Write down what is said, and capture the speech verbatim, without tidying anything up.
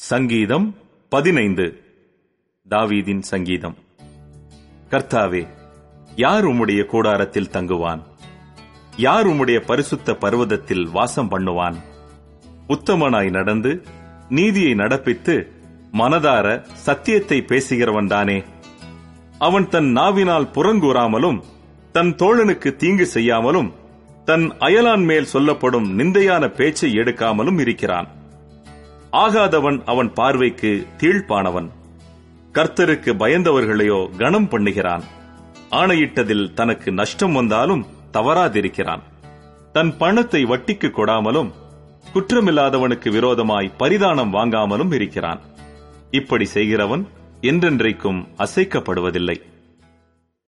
சங்கீதம் பதினைந்து. தாவீதின் சங்கீதம். கர்த்தாவே, யார் உம்முடைய கூடாரத்தில் தங்குவான்? யார் உம்முடைய பரிசுத்த பர்வதத்தில் வாசம் பண்ணுவான்? உத்தமனாய் நடந்து நீதியை நடப்பித்து மனதார சத்தியத்தை பேசுகிறவன்தானே. அவன் தன் நாவினால் புறங்கூறாமலும் தன் தோழனுக்கு தீங்கு செய்யாமலும் தன் அயலான் மேல் சொல்லப்படும் நிந்தையான பேச்சை எடுக்காமலும் இருக்கிறான். ஆகாதவன் அவன் பார்வைக்கு தீழ்ப்பானவன். கர்த்தருக்கு பயந்தவர்களையோ கனம் பண்ணுகிறான். ஆணையிட்டதில் தனக்கு நஷ்டம் வந்தாலும் தவறாதிருக்கிறான். தன் பணத்தை வட்டிக்கு கொடாமலும் குற்றமில்லாதவனுக்கு விரோதமாய் பரிதானம் வாங்காமலும் இருக்கிறான். இப்படி செய்கிறவன் என்றென்றைக்கும் அசைக்கப்படுவதில்லை.